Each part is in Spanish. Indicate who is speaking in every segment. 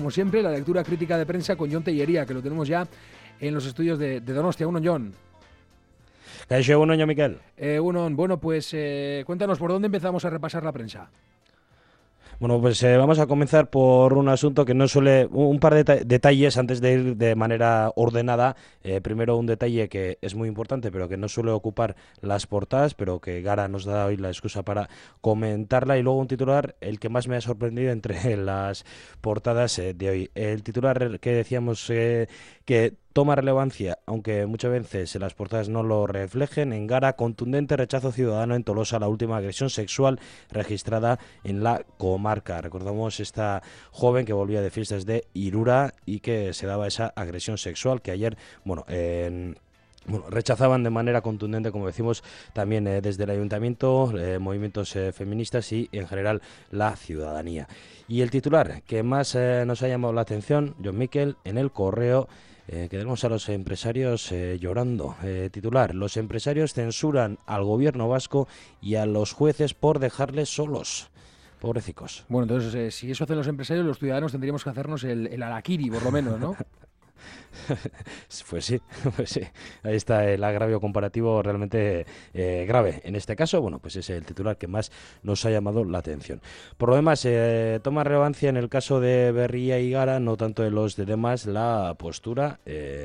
Speaker 1: como siempre, la lectura crítica de prensa con Jon Tellería, que lo tenemos ya en los estudios de Donostia. Uno, Jon.
Speaker 2: Uno, Miquel.
Speaker 1: Bueno, pues cuéntanos, ¿por dónde empezamos a repasar la prensa?
Speaker 2: Bueno, pues vamos a comenzar por un asunto que no suele... Un par de detalles antes de ir de manera ordenada. Primero, un detalle que es muy importante, pero que no suele ocupar las portadas, pero que Gara nos da hoy la excusa para comentarla. Y luego un titular, el que más me ha sorprendido entre las portadas de hoy. El titular que decíamos que toma relevancia, aunque muchas veces las portadas no lo reflejen. En Gara, contundente rechazo ciudadano en Tolosa a la última agresión sexual registrada en la comarca. Recordamos esta joven que volvía de fiestas de Irura y que se daba esa agresión sexual que ayer, rechazaban de manera contundente, como decimos, también desde el ayuntamiento, movimientos feministas y en general la ciudadanía. Y el titular que más nos ha llamado la atención, Jon Miquel, en El Correo, que tenemos a los empresarios llorando. Titular: los empresarios censuran al gobierno vasco y a los jueces por dejarles solos. Pobrecicos.
Speaker 1: Bueno, entonces, si eso hacen los empresarios, los ciudadanos tendríamos que hacernos el harakiri, por lo menos, ¿no?
Speaker 2: Pues sí. Ahí está el agravio comparativo realmente grave. En este caso, bueno, pues es el titular que más nos ha llamado la atención. Por lo demás, toma relevancia en el caso de Berria y Gara, no tanto en los de demás, la postura,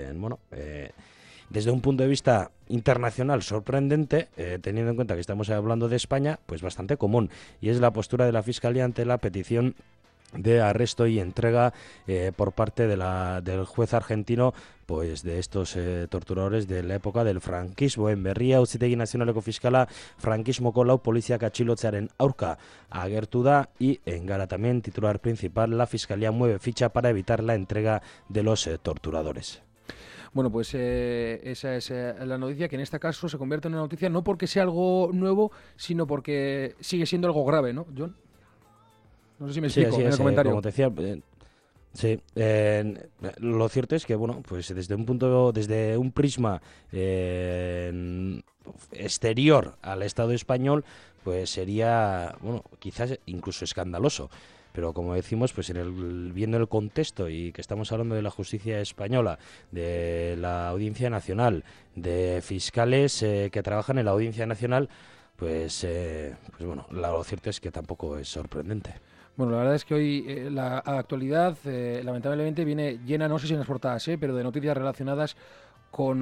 Speaker 2: desde un punto de vista internacional sorprendente, teniendo en cuenta que estamos hablando de España, pues bastante común, y es la postura de la Fiscalía ante la petición de arresto y entrega por parte del juez argentino, pues de estos torturadores de la época del frankismo. En Berria, Auzitegi Nazionaleko Fiskala frankismoko lau poliziak atxilotzearen aurka agertu da, y en Gara también, titular principal, la Fiscalía mueve ficha para evitar la entrega de los torturadores.
Speaker 1: Bueno, pues esa es la noticia, que en este caso se convierte en una noticia no porque sea algo nuevo, sino porque sigue siendo algo grave, ¿no, Jon? No sé si me explico en el comentario.
Speaker 2: Como te decía, sí. Lo cierto es que, bueno, pues desde un prisma exterior al Estado español, pues sería, bueno, quizás incluso escandaloso. Pero como decimos, pues viendo el contexto y que estamos hablando de la justicia española, de la Audiencia Nacional, de fiscales que trabajan en la Audiencia Nacional, pues bueno, lo cierto es que tampoco es sorprendente.
Speaker 1: Bueno, la verdad es que hoy la actualidad lamentablemente viene llena, no sé si en las portadas, pero de noticias relacionadas con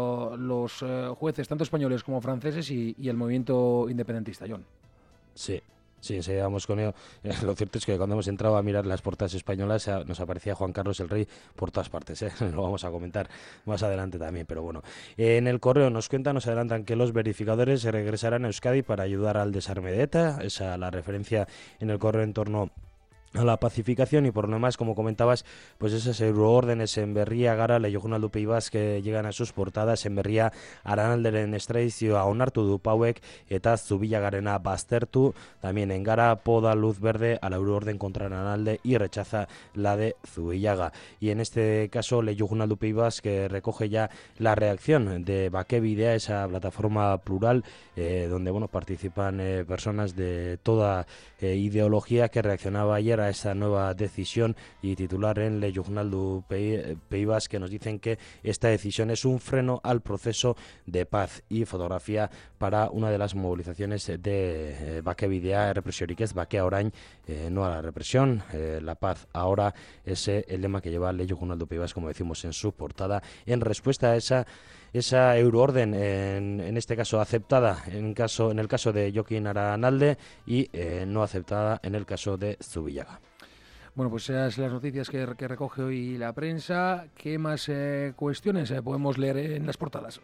Speaker 1: los jueces, tanto españoles como franceses, y el movimiento independentista, Jon.
Speaker 2: Sí, vamos con ello. Lo cierto es que cuando hemos entrado a mirar las portadas españolas nos aparecía Juan Carlos el Rey por todas partes. Lo vamos a comentar más adelante también, pero bueno. En El Correo nos adelantan que los verificadores regresarán a Euskadi para ayudar al desarme de ETA. Esa la referencia en El Correo en torno a la pacificación. Y por lo demás, como comentabas, pues esas euroórdenes en Berria, Gara, Leihogunaldu Peibas, que llegan a sus portadas. En Berria, Aranalderen estradizioa onartu du pauek eta Zubillagarena baztertu. También en Gara, poda luz verde a la euroorden contra Aranalde y rechaza la de Zubillaga. Y en este caso, Leihogunaldu Peibas, que recoge ya la reacción de Bakebidea, esa plataforma plural donde participan personas de toda ideología, que reaccionaba ayer a esa nueva decisión, y titular en Leihogunaldu Peibas, que nos dicen que esta decisión es un freno al proceso de paz. Y fotografía para una de las movilizaciones de Bakebidea, represiorik ez, bakea orain, no a la represión, la paz ahora, es el lema que lleva Leihogunaldu Peibas, como decimos, en su portada, en respuesta a esa euroorden, en este caso aceptada en el caso de Jokin Aranalde, y no aceptada en el caso de Zubillaga.
Speaker 1: Bueno, pues esas son las noticias que recoge hoy la prensa. ¿Qué más cuestiones podemos leer en las portadas?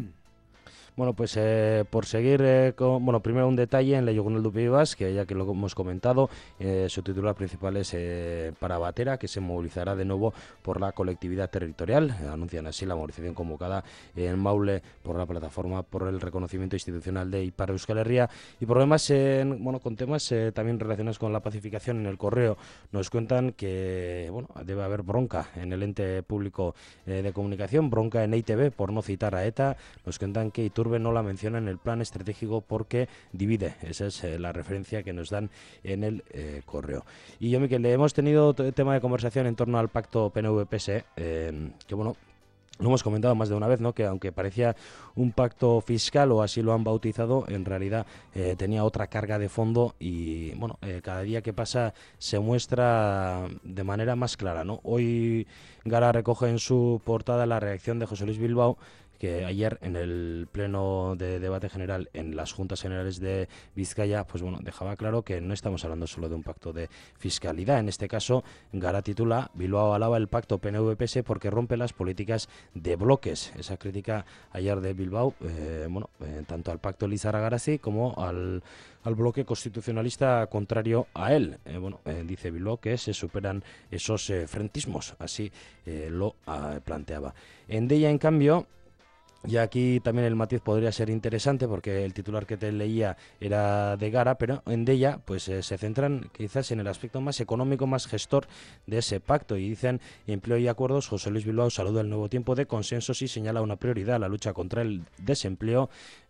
Speaker 2: Bueno, pues por seguir primero un detalle en Leihogunaldu Peibas, que ya que lo hemos comentado, su titular principal es para Batera, que se movilizará de nuevo por la colectividad territorial. Anuncian así la movilización convocada en Maule por la plataforma por el reconocimiento institucional de Ipar Euskal Herria. Y por lo demás, con temas también relacionados con la pacificación, en El Correo nos cuentan que debe haber bronca en el ente público de comunicación, bronca en EITB por no citar a ETA. Nos cuentan que Iturbe no la menciona en el plan estratégico porque divide. Esa es la referencia que nos dan en el correo. Y yo, Miquel, hemos tenido tema de conversación en torno al pacto PNV-PSE, que bueno, lo hemos comentado más de una vez, ¿no? Que aunque parecía un pacto fiscal, o así lo han bautizado, en realidad tenía otra carga de fondo y, bueno, cada día que pasa se muestra de manera más clara, ¿no? Hoy Gara recoge en su portada la reacción de José Luis Bilbao, que ayer en el pleno de debate general en las Juntas Generales de Vizcaya, pues bueno, dejaba claro que no estamos hablando solo de un pacto de fiscalidad. En este caso, Gara titula: Bilbao alaba el pacto PNV-PSE porque rompe las políticas de bloques. Esa crítica ayer de Bilbao, tanto al pacto Lizarra-Garazi como al bloque constitucionalista contrario a él. Dice Bilbao que se superan esos frentismos, así lo planteaba. En Deia, en cambio, y aquí también el matiz podría ser interesante porque el titular que te leía era de Gara, pero en Deia pues se centran quizás en el aspecto más económico, más gestor de ese pacto, y dicen: empleo y acuerdos. José Luis Bilbao saluda el nuevo tiempo de consensos y señala una prioridad: la lucha contra el desempleo.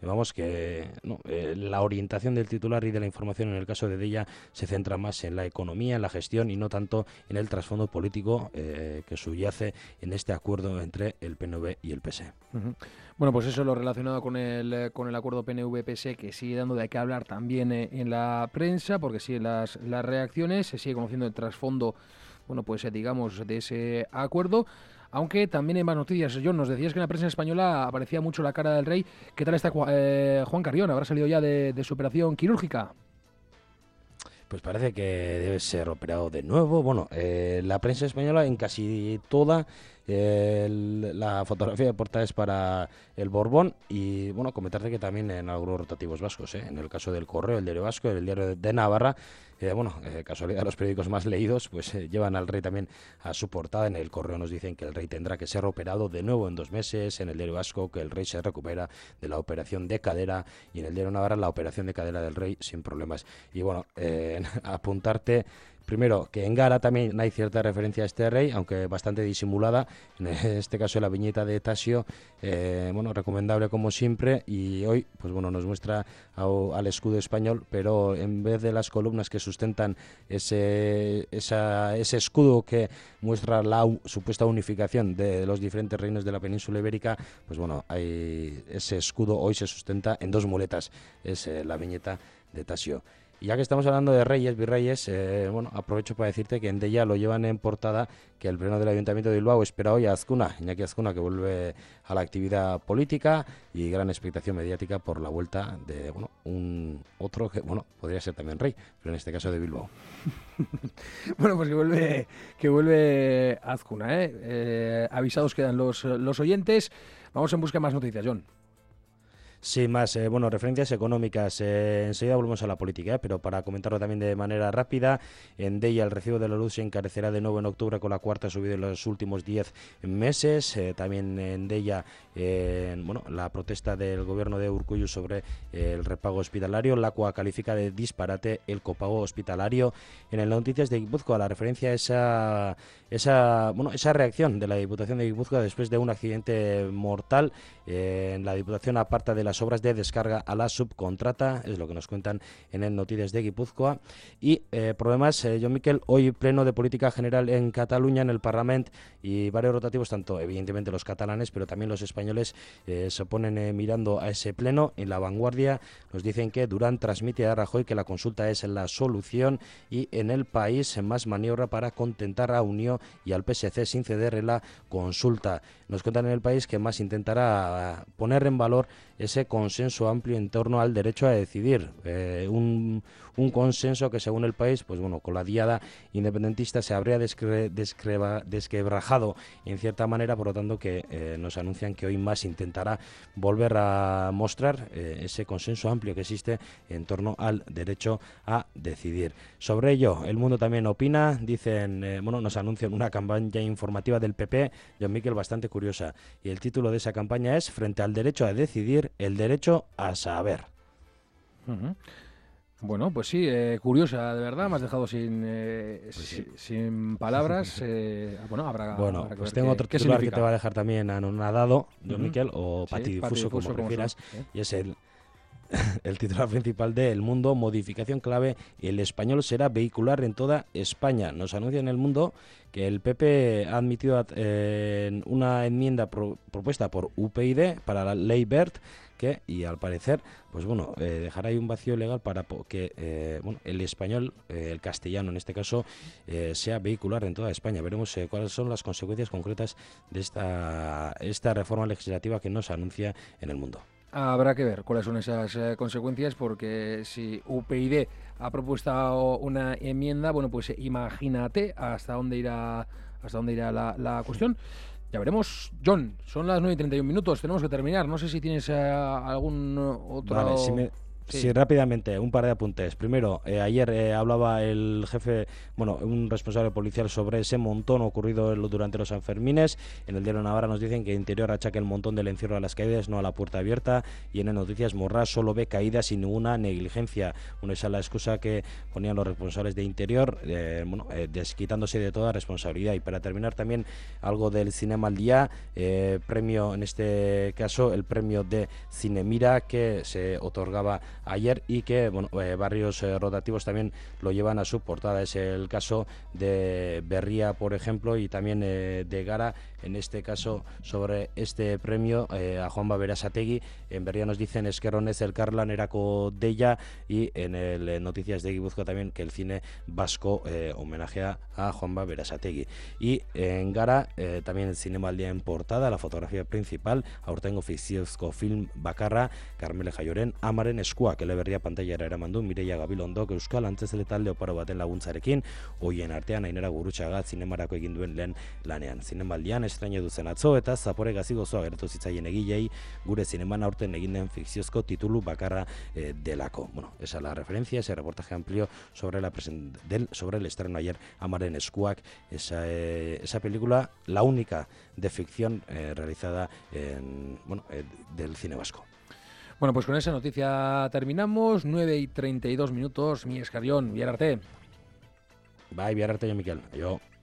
Speaker 2: La orientación del titular y de la información en el caso de Deia se centra más en la economía, en la gestión, y no tanto en el trasfondo político que subyace en este acuerdo entre el PNV y el PSE.
Speaker 1: Uh-huh. Bueno, pues eso, lo relacionado con el acuerdo PNV-PSE, que sigue dando de qué hablar también en la prensa, porque siguen las reacciones, se sigue conociendo el trasfondo, digamos, de ese acuerdo. Aunque también hay más noticias. John, nos decías que en la prensa española aparecía mucho la cara del rey. ¿Qué tal está Juan Carrión? ¿Habrá salido ya de su operación quirúrgica?
Speaker 2: Pues parece que debe ser operado de nuevo. Bueno, la prensa española en casi toda la fotografía de portada es para el Borbón, y bueno, comentarte que también en algunos rotativos vascos, en el caso del Correo, el Diario Vasco, el Diario de Navarra, casualidad, los periódicos más leídos pues llevan al rey también a su portada. En el Correo nos dicen que el rey tendrá que ser operado de nuevo en 2 meses, en el Diario Vasco que el rey se recupera de la operación de cadera, y en el Diario Navarra la operación de cadera del rey sin problemas. Y bueno, apuntarte primero que en Gara también hay cierta referencia a este rey, aunque bastante disimulada. En este caso la viñeta de Tasio, recomendable como siempre, y hoy pues bueno, nos muestra al escudo español, pero en vez de las columnas que sustentan ese escudo que muestra la supuesta unificación de los diferentes reinos de la península ibérica, pues bueno, ese escudo hoy se sustenta en 2 muletas. Es la viñeta de Tasio. Y ya que estamos hablando de reyes, virreyes, aprovecho para decirte que en Deia lo llevan en portada, que el pleno del Ayuntamiento de Bilbao espera hoy a Azcuna, Iñaki Azcuna, que vuelve a la actividad política, y gran expectación mediática por la vuelta de un otro que podría ser también rey, pero en este caso de Bilbao.
Speaker 1: Bueno, pues que vuelve Azcuna, avisados quedan los oyentes. Vamos en busca de más noticias, John.
Speaker 2: Sí, más, referencias económicas. Enseguida volvemos a la política, pero para comentarlo también de manera rápida, en Deia el recibo de la luz se encarecerá de nuevo en octubre, con la cuarta subida en los últimos 10 meses. También en Deia, la protesta del gobierno de Urkullu sobre el repago hospitalario. LACUA califica de disparate el copago hospitalario. En el Noticias de Guipúzcoa, la referencia a esa reacción de la Diputación de Guipúzcoa después de un accidente mortal. En la Diputación aparta de las obras de descarga a la subcontrata, es lo que nos cuentan en el Noticias de Guipúzcoa. Y problemas, John Miquel, hoy pleno de política general en Cataluña, en el Parlamento, y varios rotativos, tanto evidentemente los catalanes, pero también los españoles se ponen mirando a ese pleno. En La Vanguardia nos dicen que Durán transmite a Rajoy que la consulta es la solución, y en El País más maniobra para contentar a Unió y al PSC sin ceder en la consulta. Nos cuentan en El País que Mas intentará poner en valor ese consenso amplio en torno al derecho a decidir, un consenso que, según El País, pues bueno, con la diada independentista se habría desquebrajado en cierta manera. Por lo tanto, que nos anuncian que hoy Mas intentará volver a mostrar ese consenso amplio que existe en torno al derecho a decidir. Sobre ello, El Mundo también opina. Dicen, nos anuncian una campaña informativa del PP, John Miquel, bastante curiosa, y el título de esa campaña es: frente al derecho a decidir, el derecho a saber.
Speaker 1: Uh-huh. Bueno, pues sí, curiosa, de verdad, me has dejado
Speaker 2: Pues sí.
Speaker 1: sin palabras. Bueno,
Speaker 2: Bueno,
Speaker 1: habrá que
Speaker 2: pues
Speaker 1: ver
Speaker 2: tengo otro
Speaker 1: qué
Speaker 2: titular que te
Speaker 1: significa.
Speaker 2: va a dejar también anonadado, John
Speaker 1: Ujú.
Speaker 2: Miquel, o
Speaker 1: Sí,
Speaker 2: patidifuso, como
Speaker 1: patidifuso como son.
Speaker 2: prefieras,
Speaker 1: Sí.
Speaker 2: y es el titular principal de El Mundo, modificación clave, el español será vehicular en toda España. Nos anuncia en El Mundo que el PP ha admitido una enmienda propuesta por UPyD para la ley BERT, que, y al parecer, pues bueno, dejará ahí un vacío legal para que bueno, el español, el castellano en este caso, sea vehicular en toda España. Veremos cuáles son las consecuencias concretas de esta reforma legislativa que nos anuncia en El Mundo.
Speaker 1: Habrá que ver cuáles son esas consecuencias, porque si UPyD ha propuesto una enmienda, bueno, pues imagínate hasta dónde irá la cuestión. Ya veremos. John, son las 9:31, tenemos que terminar. No sé si tienes algún
Speaker 2: Vale,
Speaker 1: otro... Sí.
Speaker 2: sí, rápidamente, un par de apuntes. Primero, ayer hablaba el jefe, bueno, un responsable policial sobre ese montón ocurrido durante los Sanfermines. En el diario Navarra nos dicen que Interior achaca el montón del encierro a las caídas, no a la puerta abierta. Y en el Noticias Morrás solo ve caídas sin ninguna negligencia. Bueno, esa es la excusa que ponían los responsables de Interior, desquitándose de toda responsabilidad. Y para terminar también algo del Cinema al Día, premio, en este caso, el premio de Cinemira que se otorgaba ayer y que bueno, barrios rotativos también lo llevan a su portada. Es el caso de Berría, por ejemplo, y también de Gara, en este caso sobre este premio a Juanba Berasategui. En Berría nos dicen Esquerronez el Carlan Eraco Della, y en el Noticias de Guipúzcoa también que el cine vasco homenajea a Juanba Berasategui. Y en Gara también el Cinema al Día en portada, la fotografía principal, aurtengo fikziozko film bakarra, Carmele Jaioren amaren eskuak eleberria pantailara eraman du Mireia Gabilondok euskal antzezle talde oparo baten laguntzarekin, hoien artean Ainara Gurutxaga zinemarako egin duen lehen lanean. Zinemaldian estraino duzen atzo eta zapore gazigozoa gertu zitzaien egilei gure zineman aurten egin den fikziozko titulu bakarra delako. Bueno, esa es la referencia, ese reportaje amplio sobre sobre el estreno ayer Amaren eskuak, esa película, la única de ficción realizada del cine vasco.
Speaker 1: Bueno, pues con esa noticia terminamos. 9:32, mi Escarión, Biararte.
Speaker 2: Bai, bihar arte, Miquel. Aio.